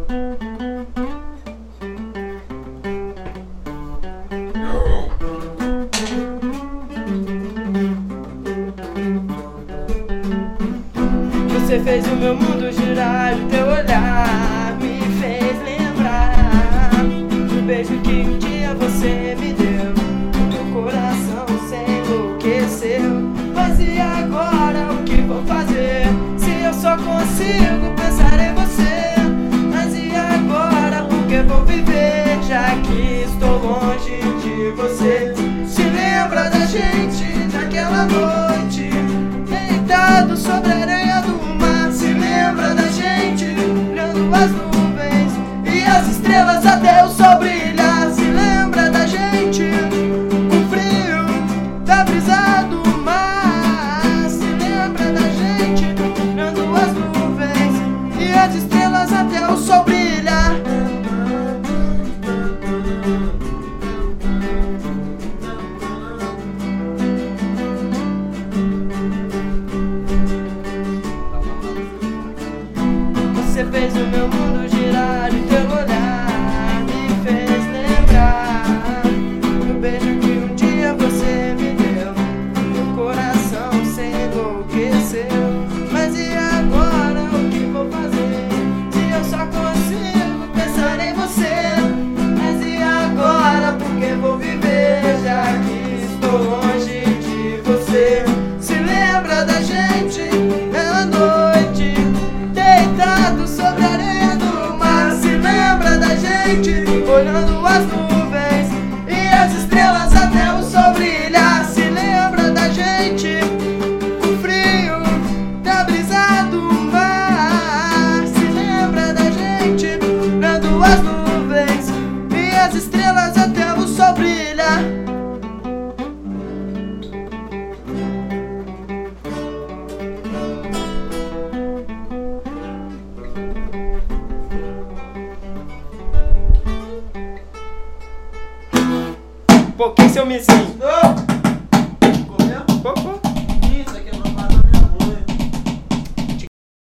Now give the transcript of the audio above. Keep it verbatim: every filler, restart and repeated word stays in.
Você fez o meu mundo girar, o teu olhar me fez lembrar do beijo que um dia você me deu. Meu coração se enlouqueceu. Mas e agora, o que vou fazer? Se eu só consigo pensar em você. Mas e agora, o que vou viver? Já que estou longe de você. Se lembra da gente naquela noite, deitado sobre a areia do mar. Se lembra da gente olhando as nuvens e as estrelas até o sol brilhar. Se lembra da gente com frio da brisa do mar. Se lembra da gente olhando as nuvens e as estrelas até o sol brilhar. Você fez o meu mundo girar e teu olhar me fez lembrar do beijo que um dia você me deu. Meu coração se enlouqueceu. Mas e agora, o que vou fazer? Se eu só consigo pensar em você. Mas e agora, por que vou viver? Já que estou longe de você. Se lembra da gente na noite, deitado sobre a areia do mar. Se lembra da gente olhando as nuvens e as estrelas até o sol brilhar. Se lembra da gente com frio da brisa do mar. Se lembra da gente olhando as nuvens e as estrelas até o sol brilhar. Pô, quem seu mesinho?